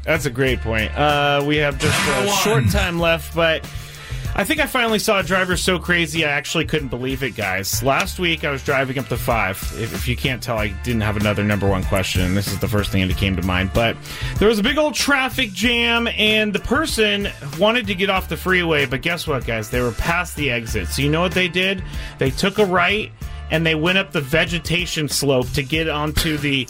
We have just a short time left, but I think I finally saw a driver so crazy I actually couldn't believe it, guys. Last week I was driving up the 5. If you can't tell, I didn't have another number one question, and this is the first thing that came to mind. But there was a big old traffic jam, and the person wanted to get off the freeway, but guess what, guys? They were past the exit. So you know what they did? They took a right, and they went up the vegetation slope to get onto the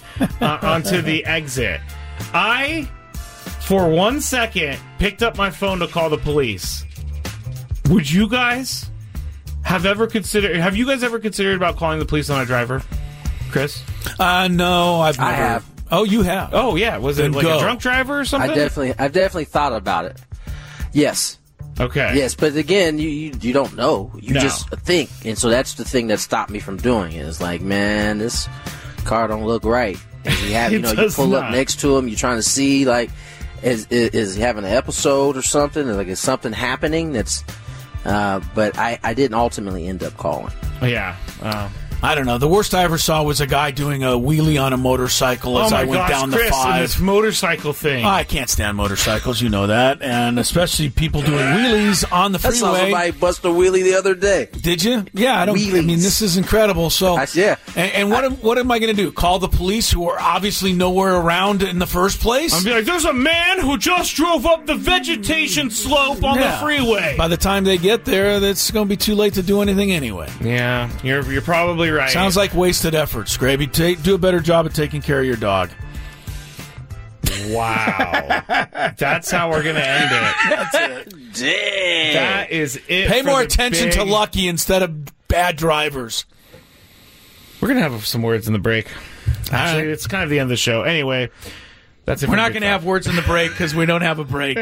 exit. I, for 1 second, picked up my phone to call the police. Would you guys have you guys ever considered about calling the police on a driver? Chris? No, I have. Oh, you have? Oh, yeah. Was it like a drunk driver or something? I've definitely thought about it. Yes. Okay. Yes, but again, you don't know. You just think. And so that's the thing that stopped me from doing it. It's like, man, this car don't look right. And you pull up next to him, you're trying to see, like, is he having an episode or something? Like, is something happening that's... but I didn't ultimately end up calling. Yeah. I don't know. The worst I ever saw was a guy doing a wheelie on a motorcycle as I went down the 5. And this motorcycle thing. I can't stand motorcycles, you know that, and especially people doing wheelies on the freeway. I saw somebody bust a wheelie the other day. Did you? Yeah, I mean, this is incredible. So, yeah. And what am I going to do? Call the police, who are obviously nowhere around in the first place? I'll be like, there's a man who just drove up the vegetation slope on the freeway. By the time they get there, it's going to be too late to do anything anyway. Yeah, you're probably right. Sounds like wasted effort, Scraby. Do a better job of taking care of your dog. Wow. That's how we're going to end it. That's it. Damn. That is it. Pay more attention to Lucky instead of bad drivers. We're going to have some words in the break. Actually, it's kind of the end of the show. Anyway, that's it. We're not going to have words in the break because we don't have a break.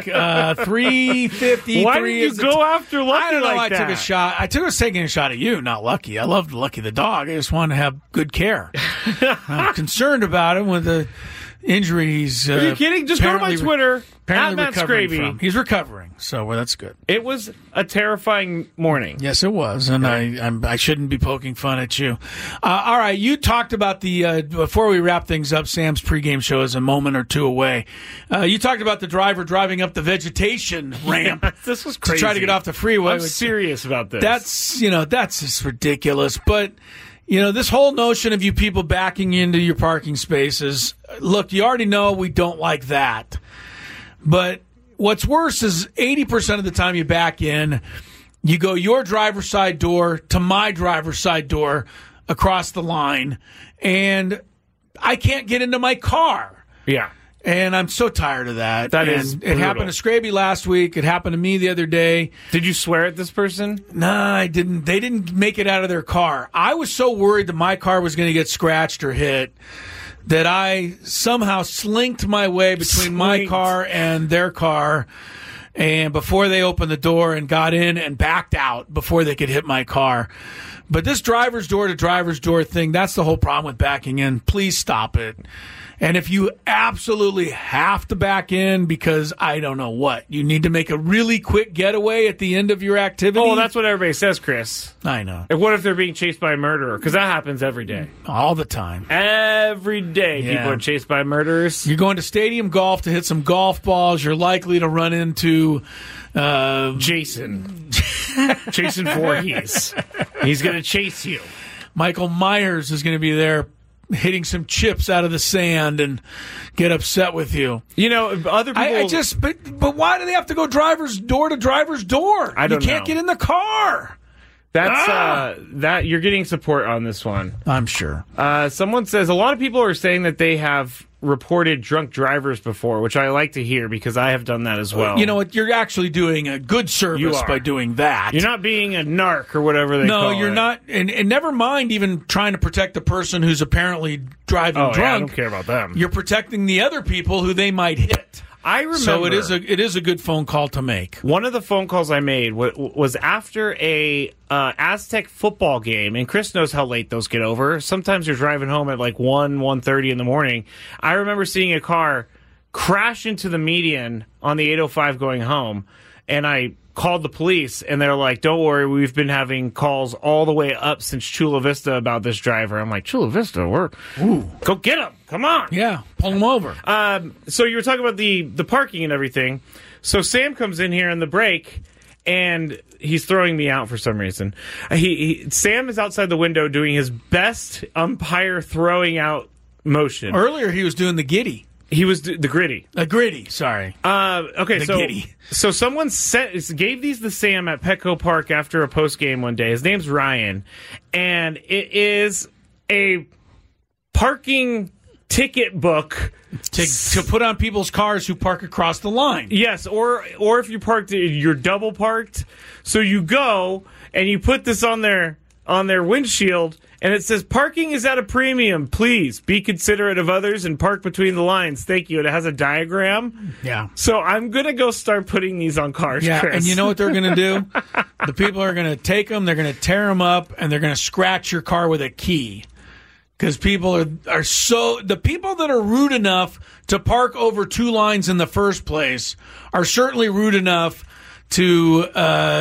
3:53. Why did you go after Lucky? I don't know. Like that? I took a shot. I was taking a shot at you, not Lucky. I loved Lucky the dog. I just wanted to have good care. I'm concerned about him with the injuries. Are you kidding? Just go to my Twitter. At Matt Scravy. He's recovering, so that's good. It was a terrifying morning. Yes, it was, and I shouldn't be poking fun at you. All right, you talked about the before we wrap things up. Sam's pregame show is a moment or two away. You talked about the driver driving up the vegetation ramp. This was crazy. To try to get off the freeway. I'm serious about this. That's just ridiculous. But this whole notion of you people backing into your parking spaces. Look, you already know we don't like that. But what's worse is 80% of the time you back in, you go your driver's side door to my driver's side door across the line, and I can't get into my car. Yeah. And I'm so tired of that. It happened to Scraby last week. It happened to me the other day. Did you swear at this person? No, I didn't. They didn't make it out of their car. I was so worried that my car was going to get scratched or hit that I somehow slinked my way between my car and their car, and before they opened the door, and got in and backed out before they could hit my car. But this driver's door to driver's door thing, that's the whole problem with backing in. Please stop it. And if you absolutely have to back in because I don't know what, you need to make a really quick getaway at the end of your activity. Oh, that's what everybody says, Chris. I know. And what if they're being chased by a murderer? Because that happens every day. All the time. Every day people are chased by murderers. You're going to stadium golf to hit some golf balls. You're likely to run into Jason Voorhees. He's going to chase you. Michael Myers is going to be there hitting some chips out of the sand and get upset with you. You know, other people... But why do they have to go driver's door to driver's door? I don't know. You can't get in the car. That you're getting support on this one. I'm sure. Someone says a lot of people are saying that they have reported drunk drivers before, which I like to hear because I have done that as well. You know what? You're actually doing a good service by doing that. You're not being a narc or whatever they call it. No, you're not. And never mind even trying to protect the person who's apparently driving drunk. Yeah, I don't care about them. You're protecting the other people who they might hit. I remember. So it is a good phone call to make. One of the phone calls I made was after a Aztec football game, and Chris knows how late those get over. Sometimes you're driving home at like 1:30 in the morning. I remember seeing a car crash into the median on the 805 going home, and I called the police, and they're like, don't worry, we've been having calls all the way up since Chula Vista about this driver. I'm like, Chula Vista? Go get him. Come on. Yeah, pull him over. So you were talking about the parking and everything. So Sam comes in here in the break, and he's throwing me out for some reason. Sam is outside the window doing his best umpire throwing out motion. Earlier he was doing the giddy. He was the gritty. A gritty, sorry. Giddy. So someone gave these to Sam at Petco Park after a post game one day. His name's Ryan, and it is a parking ticket book to put on people's cars who park across the line. Yes, or if you parked, you're double parked. So you go and you put this on their windshield. And it says, parking is at a premium. Please be considerate of others and park between the lines. Thank you. And it has a diagram. Yeah. So I'm going to go start putting these on cars, Chris. And you know what they're going to do? The people are going to take them, they're going to tear them up, and they're going to scratch your car with a key. Because people are so... The people that are rude enough to park over two lines in the first place are certainly rude enough to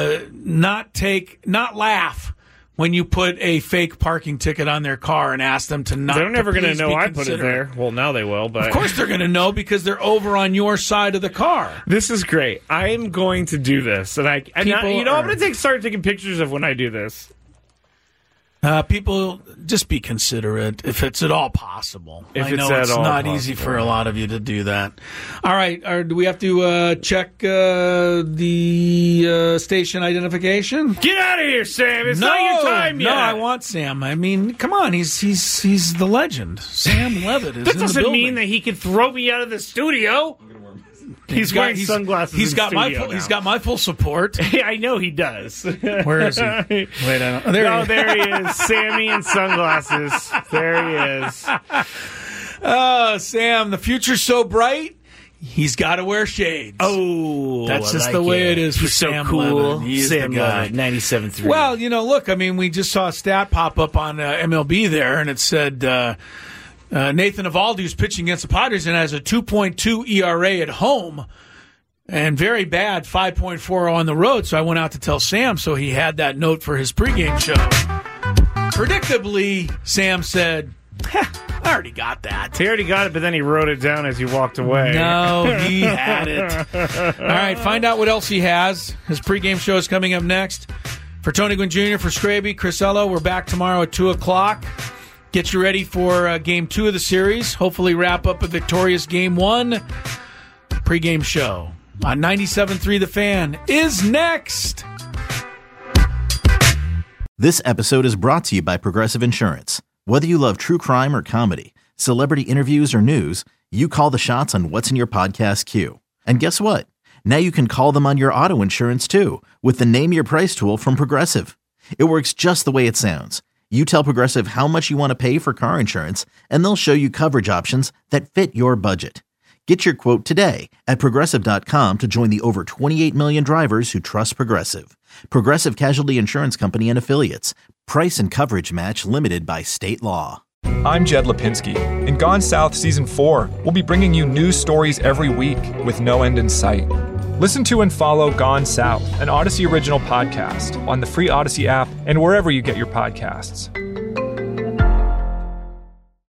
not laugh when you put a fake parking ticket on their car and ask them to not. They're never going to know I put it there. Well, now they will. But of course they're going to know because they're over on your side of the car. This is great. I am going to do this, and I'm going to start taking pictures of when I do this. People, just be considerate if it's at all possible. I know it's not easy for a lot of you to do that. All right, do we have to check the station identification? Get out of here, Sam! It's not your time yet. No, I want Sam. I mean, come on, he's the legend. Sam Levitt is in the building. That doesn't mean that he could throw me out of the studio. He's wearing sunglasses. He's got my full support. I know he does. Where is he? Wait, I don't. There he is. Sammy in sunglasses. There he is. Oh, Sam, the future's so bright. He's got to wear shades. Oh, that's just the way it is for Sam. So cool. Levin. He's Sam the guy. 97.3. Well, look. I mean, we just saw a stat pop up on MLB there, and it said. Nathan Eovaldi, who's pitching against the Padres and has a 2.2 ERA at home and very bad 5.4 on the road. So I went out to tell Sam, so he had that note for his pregame show. Predictably, Sam said, I already got that. He already got it, but then he wrote it down as he walked away. No, he had it. All right, find out what else he has. His pregame show is coming up next. For Tony Gwynn Jr., for Scraby, Chris Ello, we're back tomorrow at 2 o'clock. Get you ready for Game 2 of the series. Hopefully wrap up a victorious Game 1. Pre-game show on 97.3 The Fan is next. This episode is brought to you by Progressive Insurance. Whether you love true crime or comedy, celebrity interviews or news, you call the shots on what's in your podcast queue. And guess what? Now you can call them on your auto insurance too with the Name Your Price tool from Progressive. It works just the way it sounds. You tell Progressive how much you want to pay for car insurance, and they'll show you coverage options that fit your budget. Get your quote today at Progressive.com to join the over 28 million drivers who trust Progressive. Progressive Casualty Insurance Company and Affiliates. Price and coverage match limited by state law. I'm Jed Lipinski. In Gone South Season 4, we'll be bringing you news stories every week with no end in sight. Listen to and follow Gone South, an Odyssey original podcast, on the free Odyssey app and wherever you get your podcasts.